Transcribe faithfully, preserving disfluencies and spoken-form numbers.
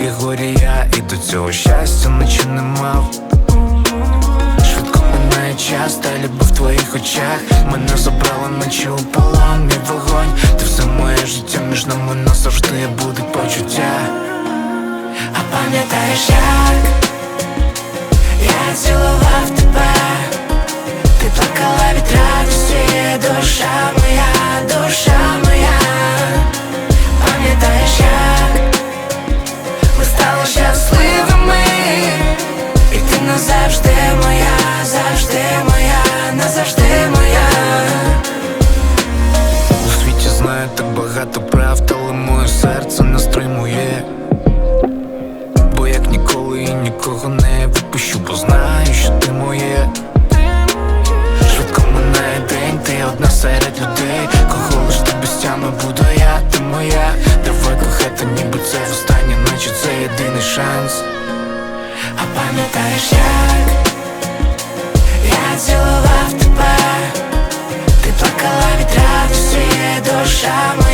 і горі я, і до цього щастя наче не мав. Швидко минає час, та любов в твоїх очах мене забрала, наче у полон мій вогонь. Ти все моє життя, між нами назавжди будуть почуття. А пам'ятаєш, як я цілував тебе, ти плакала від радості, душа моя, душа моя. Пам'ятаєш, як ми стали щасливими, і ти назавжди моя, завжди моя, назавжди моя. У світі знаю так багато правд, але моє серце не стримує. Бо як ніколи і нікого не відпущу, бо знаю, що ти моє. Швидко минає день, ти одна серед людей, кого лиш тобі стяну, буду я, ти моя. Давай кохати, ніби це востаннє, наче це єдиний шанс. А пам'ятаєш, як я цілував тебе, ти плакала від радості, душа моя.